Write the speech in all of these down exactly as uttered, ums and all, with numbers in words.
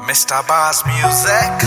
Mister Bass Music.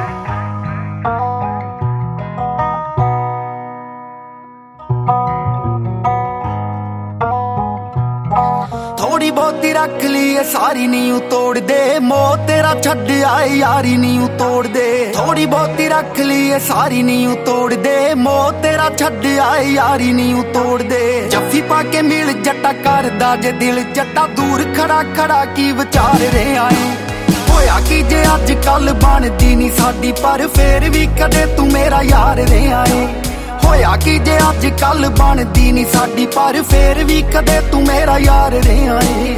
थोड़ी बहुती रख ली है सारी नींव तोड़ दे, मोह तेरा छड़ आए यारी नींव तोड़ दे। थोड़ी बहुती रख ली है सारी नींव तोड़ दे, मोह तेरा छड़ आए यारी नींव तोड़ दे। जफ्फी पाके मिल जट्टा करदा जे दिल जट्टा दूर खड़ा खड़ा की विचार रहे आए। होया कि जे अज कल बनदी नी साडी पर फेर भी कदे तू मेरा यार रहे आए। होया कि जे अज कल बनदी नी साडी पर फेर भी कदे तू मेरा यार रहे आए।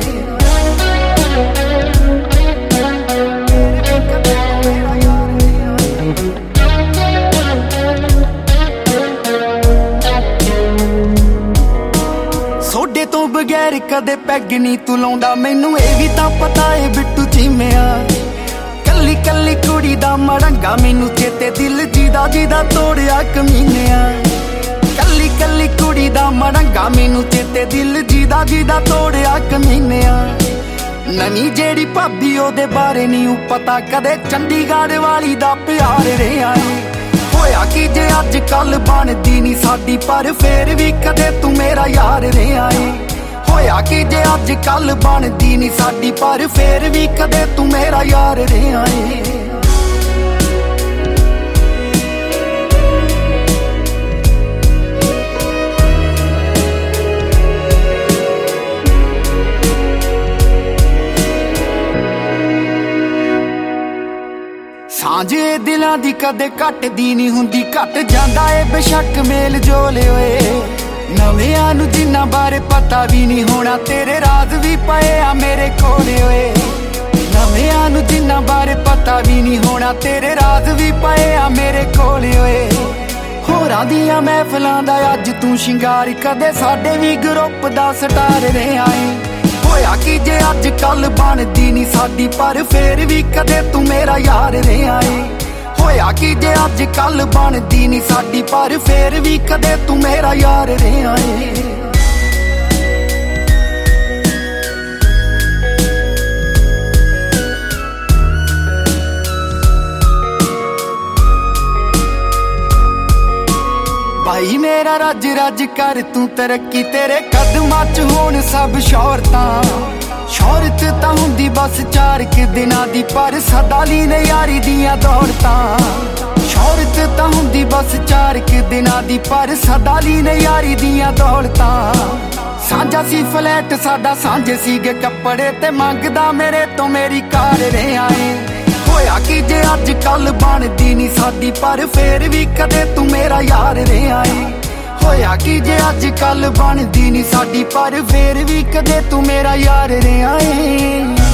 सोडे तो बगैर कदे पैग नी तू लाउंदा, मैनू ये भी तां पता है बिट्टू चीमिया। कल्ली कल्ली कुड़ी दा मड़ंगा मैनू चेते दिल जीदा जीदा तोड़िया कमीनिया। कल्ली कल्ली कुड़ी दा मड़ंगा मैनू चेते दिल जीदा जीदा तोड़िया कमीनिया। नवी जेड़ी भाभी ओदे बारे नी पता, कदे चंडीगढ़ वाली दा प्यार रहे आए। होया कि जे अज कल बनदी नी साडी पर फेर भी कदे तू मेरा यार रहे आए। होया कि जे अज कल बनदी नी साडी पर फेर भी कदे तू मेरा यार रहे आए। सांझे दिलां दी कदे घटदी नी हुंदी, घट जांदा ए बेशक मेल जोल होए। नविआं नूं जिन्हां बारे पता भी नहीं होना, तेरे राज भी पए आ मेरे कोल होए। नविआं नूं जिन्हां बारे पता भी नहीं होना, तेरे राज भी पए आ मेरे कोल होए। होरां दियां महफिलां दा अज तू शिंगार, कदे साडे भी ग्रुप दा स्टार रहे आए। होया कि जे अज कल बनदी नी साडी पर फेर भी कदे तू मेरा यार रहे आए। होया कि जे अज कल बनदी नी साडी पर फेर भी कदे तू मेरा यार रहे आए। भाई मेरा रज रज कर तू तरक्की, तेरे कदमां च होण सब शौहरतां। शौहरत तां हुंदी बस चार क दिनां दी, पर सदा ली ने यारी दियां दौड़तां। शौहरत तां हुंदी बस चार क दिनां दी, पर सदा ली ने यारी दियां दौड़तां। सांझा सी फ्लैट साडा, सांझे सीगे कपड़े, ते मंगदा मेरे तो मेरी कार रहे आए। होया कि जे अज कल बनदी नी साडी पर फेर भी कदे तू मेरा यार रहे आए। होया कि जे अज कल बनदी नी साडी पर फेर भी कदे तू मेरा यार रहे आए।